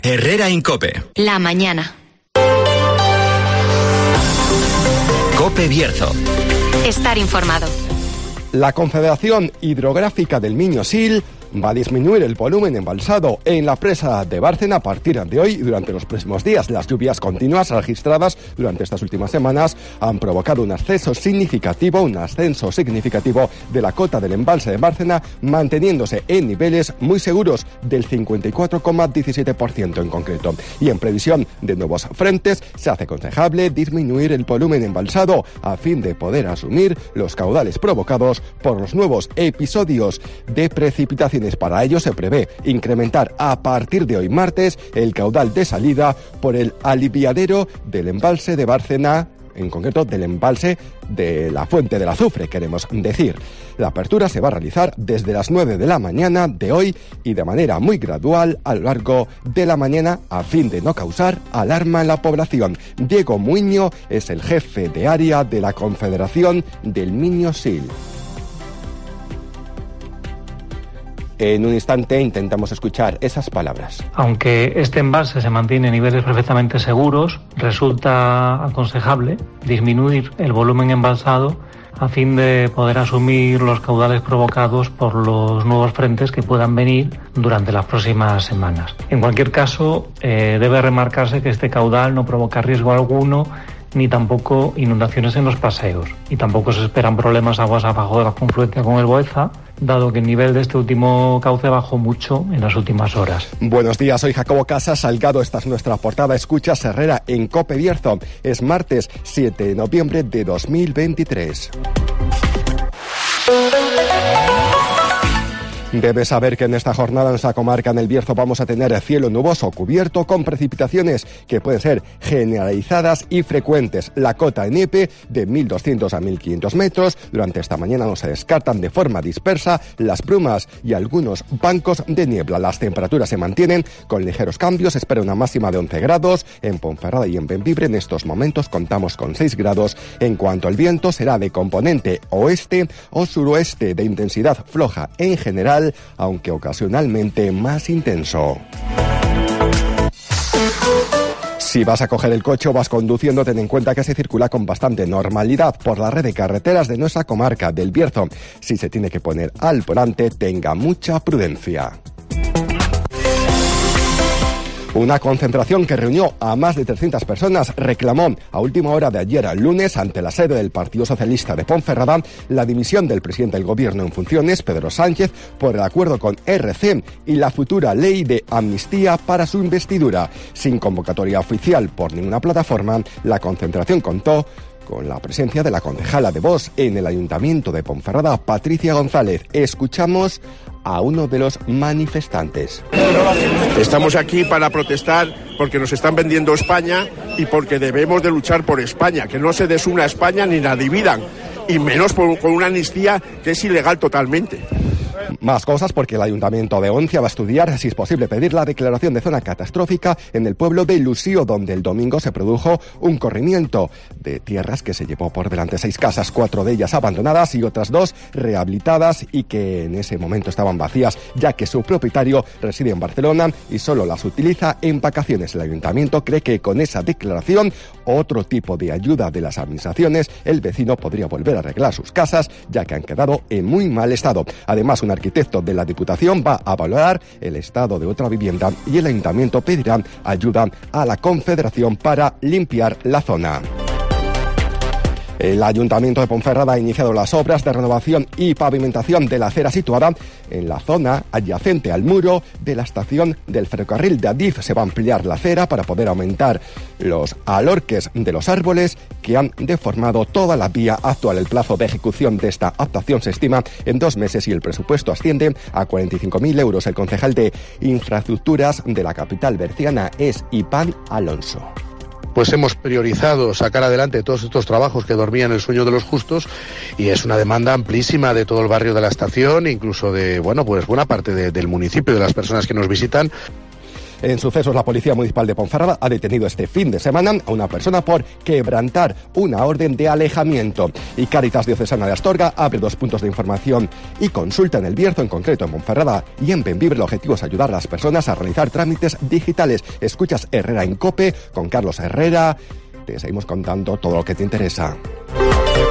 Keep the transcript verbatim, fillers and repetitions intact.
Herrera Incope. La mañana. Cope Bierzo. Estar informado. La Confederación Hidrográfica del Miño-Sil va a disminuir el volumen embalsado en la presa de Bárcena a partir de hoy y durante los próximos días. Las lluvias continuas registradas durante estas últimas semanas han provocado un ascenso significativo, un ascenso significativo de la cota del embalse de Bárcena, manteniéndose en niveles muy seguros del cincuenta y cuatro coma diecisiete por ciento en concreto. Y en previsión de nuevos frentes, se hace aconsejable disminuir el volumen embalsado a fin de poder asumir los caudales provocados por los nuevos episodios de precipitación. Para ello se prevé incrementar a partir de hoy martes el caudal de salida por el aliviadero del embalse de Bárcena, en concreto del embalse de la Fuente del Azufre, queremos decir. La apertura se va a realizar desde las nueve de la mañana de hoy y de manera muy gradual a lo largo de la mañana a fin de no causar alarma en la población. Diego Muiño es el jefe de área de la Confederación del Miño-Sil. En un instante intentamos escuchar esas palabras. Aunque este embalse se mantiene en niveles perfectamente seguros, resulta aconsejable disminuir el volumen embalsado a fin de poder asumir los caudales provocados por los nuevos frentes que puedan venir durante las próximas semanas. En cualquier caso, eh, debe remarcarse que este caudal no provoca riesgo alguno ni tampoco inundaciones en los paseos. Y tampoco se esperan problemas aguas abajo de la confluencia con el Boeza, dado que el nivel de este último cauce bajó mucho en las últimas horas. Buenos días, soy Jacobo Casas Salgado, esta es nuestra portada. Escuchas Herrera en Cope Bierzo. Es martes siete de noviembre de dos mil veintitrés. Debes saber que en esta jornada en esa comarca en el Bierzo vamos a tener cielo nuboso cubierto con precipitaciones que pueden ser generalizadas y frecuentes. La cota en Epe de mil doscientos a mil quinientos metros. Durante esta mañana no se descartan de forma dispersa las brumas y algunos bancos de niebla. Las temperaturas se mantienen con ligeros cambios. Se espera una máxima de once grados en Ponferrada y en Bembibre. En estos momentos contamos con seis grados. En cuanto al viento, será de componente oeste o suroeste de intensidad floja en general, aunque ocasionalmente más intenso. Si vas a coger el coche o vas conduciendo, ten en cuenta que se circula con bastante normalidad por la red de carreteras de nuestra comarca del Bierzo. Si se tiene que poner al volante, tenga mucha prudencia. Una concentración que reunió a más de trescientas personas reclamó a última hora de ayer al lunes ante la sede del Partido Socialista de Ponferrada la dimisión del presidente del Gobierno en funciones, Pedro Sánchez, por el acuerdo con R C y la futura ley de amnistía para su investidura. Sin convocatoria oficial por ninguna plataforma, la concentración contó con la presencia de la concejala de Vox en el Ayuntamiento de Ponferrada, Patricia González. Escuchamos a uno de los manifestantes. Estamos aquí para protestar porque nos están vendiendo España y porque debemos de luchar por España, que no se desuna España ni la dividan, y menos por, con una amnistía que es ilegal totalmente. Más cosas porque el Ayuntamiento de Oncia va a estudiar si es posible pedir la declaración de zona catastrófica en el pueblo de Lusío, donde el domingo se produjo un corrimiento de tierras que se llevó por delante seis casas, cuatro de ellas abandonadas y otras dos rehabilitadas y que en ese momento estaban vacías, ya que su propietario reside en Barcelona y solo las utiliza en vacaciones. El Ayuntamiento cree que con esa declaración, otro tipo de ayuda de las administraciones, el vecino podría volver a arreglar sus casas, ya que han quedado en muy mal estado. Además, un arquitecto de la Diputación va a valorar el estado de otra vivienda y el Ayuntamiento pedirá ayuda a la Confederación para limpiar la zona. El Ayuntamiento de Ponferrada ha iniciado las obras de renovación y pavimentación de la acera situada en la zona adyacente al muro de la estación del ferrocarril de Adif. Se va a ampliar la acera para poder aumentar los alorques de los árboles que han deformado toda la vía actual. El plazo de ejecución de esta actuación se estima en dos meses y el presupuesto asciende a cuarenta y cinco mil euros. El concejal de Infraestructuras de la capital berciana es Iván Alonso. Pues hemos priorizado sacar adelante todos estos trabajos que dormían el sueño de los justos y es una demanda amplísima de todo el barrio de la estación, incluso de, bueno, pues buena parte de, del municipio, de las personas que nos visitan. En sucesos, la Policía Municipal de Ponferrada ha detenido este fin de semana a una persona por quebrantar una orden de alejamiento. Y Cáritas Diocesana de Astorga abre dos puntos de información y consulta en El Bierzo, en concreto en Ponferrada y en Bembibre. El objetivo es ayudar a las personas a realizar trámites digitales. Escuchas Herrera en COPE con Carlos Herrera. Te seguimos contando todo lo que te interesa.